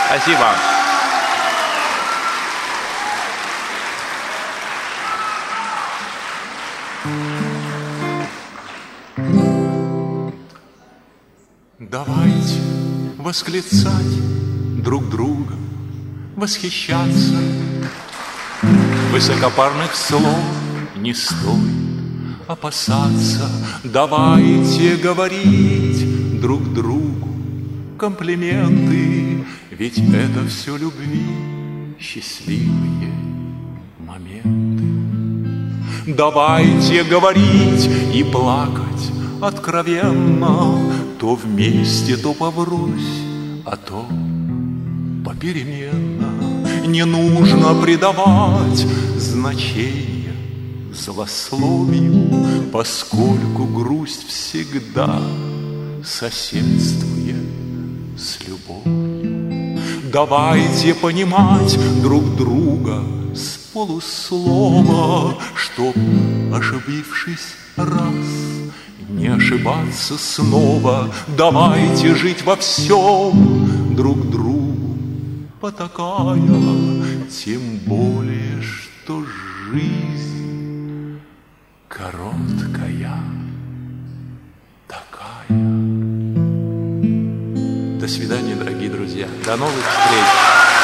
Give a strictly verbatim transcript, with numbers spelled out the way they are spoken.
Спасибо. Давайте восклицать друг друга, восхищаться. Высокопарных слов не стоит опасаться. Давайте говорить друг другу комплименты, ведь это все любви счастливые моменты. Давайте говорить и плакать откровенно, то вместе, то поврось, а то попеременно. Не нужно придавать значения злословию, поскольку грусть всегда соседствует с любовью. Давайте понимать друг друга с полуслова, чтоб, ошибившись раз, не ошибаться снова. Давайте жить во всем друг другу потакая, тем более, что жизнь короткая такая. До свидания, дорогие друзья. До новых встреч.